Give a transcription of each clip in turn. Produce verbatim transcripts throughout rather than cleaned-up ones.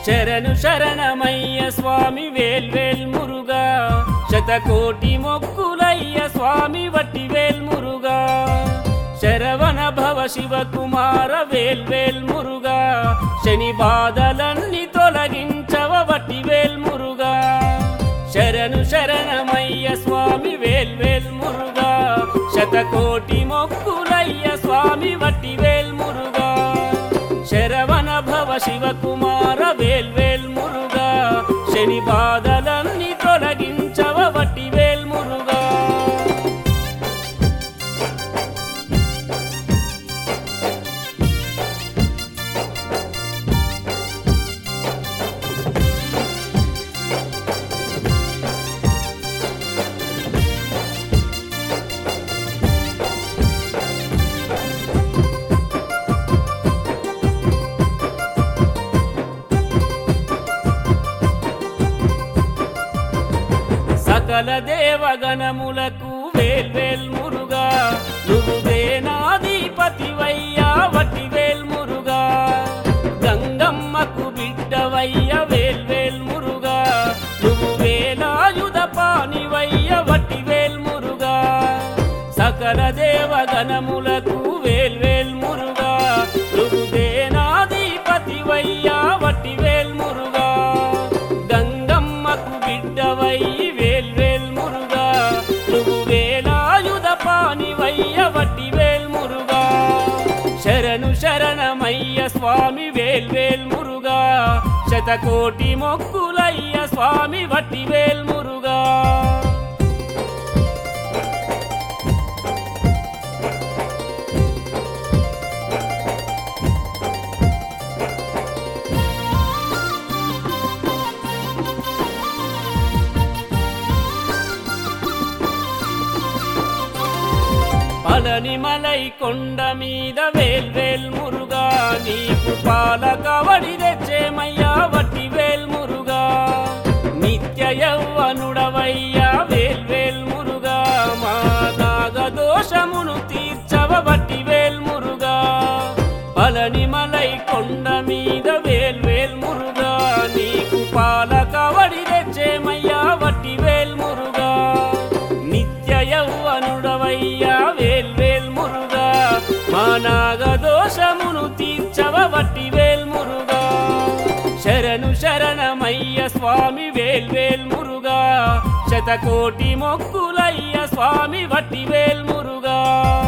శరణు శరణమయ్య స్వామి వేల్వేల్ మురుగా శతకోటి మొక్కులయ్య స్వామి వట్టివేల్ మురుగా శరవణ భవ శివ కుమార వేల్వేల్ మురుగా శని బాధలన్నీ తొలగించవ వట్టివేల్ మురుగా శరణు శరణమయ్య స్వామి వేల్వేల్ మురుగా శతకోటి మొక్కులయ్య స్వామి వట్టివేల్ మురుగా శరవణ భవ శివ కుమార వేల్వేల్ మురుగా శని బాధలన్నీ తొలగించవ వట్టివేల్ మురుగా సకల దేవగణములకు వేల్వేల్ మురుగా నువ్వే నాధిపతివయ్యా వట్టివేల్ మురుగా గంగమ్మకు బిడ్డవయ్య వేల్వేల్ మురుగా నువ్వు వేలాయుధ పానివయ్య వట్టివేల్ మురుగా సకల దేవగణములకు వేల్వేల్ మురుగా నువ్వే నాధిపతివయ్యా వట్టివేల్ మురుగా గంగమ్మకు బిడ్డవయ్య వేల్వేల్ మురుగా నువ్వు వేలాయుధ పానివయ్య వట్టివేల్ మురుగా శరణు శరణమయ్య స్వామి వేల్వేల్ మురుగా శతకోటి మొక్కులయ్య స్వామి వట్టివేల్ మురుగా పళనిమలై కొండ మీద వేల్వేల్ మురుగా నీకు పాలకవడి తెచ్చేమయ్యా వట్టివేల్ మురుగా నిత్య యవ్వనుడవయ్యా వేల్వేల్ మురుగా మా నాగదోషమును తీర్చవ వట్టివేల్ మురుగా పళనిమలై కొండ మీద వేల్వేల్ మురుగా నీకు పాలకవడి తెచ్చేమయ్యా వట్టివేల్ మురుగా నిత్య యవ్వనుడవయ్యా వేల్వేల్ మురుగా మా నాగదోషమును తీర్చవ వట్టివేల్ మురుగా శరణు శరణమయ్య స్వామి వేల్వేల్ మురుగా శతకోటి మొక్కులయ్య స్వామి వట్టివేల్ మురుగా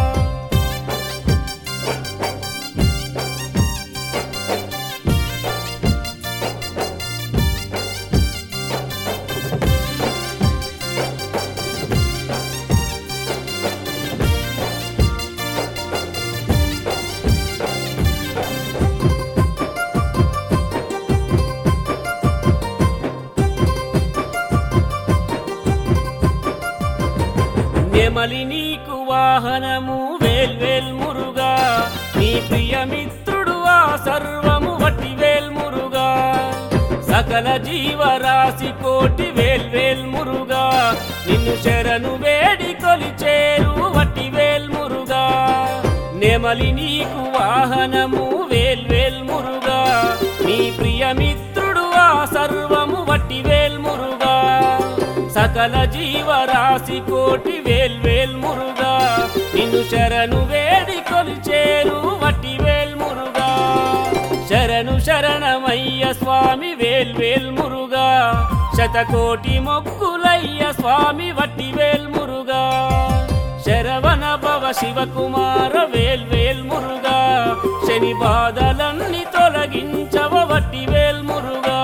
నెమలి నీకు వాహనము వేల్వేల్ మురుగా నీ ప్రియమిత్రుడు ఆ సర్వము వట్టివేల్ మురుగా సకల జీవరాశి కోటి వేల్వేల్ మురుగా నిన్ను శరణు వేడి కొలిచేరు వట్టివేల్ మురుగా నెమలి నీకు వాహనము వేల్వేల్ మురుగా నీ ప్రియమిత్రుడు ఆ సర్వము వట్టివేల్ మురుగా సకల జీవరాశి కోటి వేల్వేల్ మురుగా నిన్ను శరణు వేడి కొలిచేరు వట్టివేల్ మురుగా శరణు శరణమయ్య స్వామి వేల్వేల్ మురుగా శతకోటి మొక్కులయ్య స్వామి వట్టివేల్ మురుగా శరవణ భవ శివ కుమార వేల్వేల్ మురుగా శని బాధలన్నీ తొలగించవ వట్టివేల్ మురుగా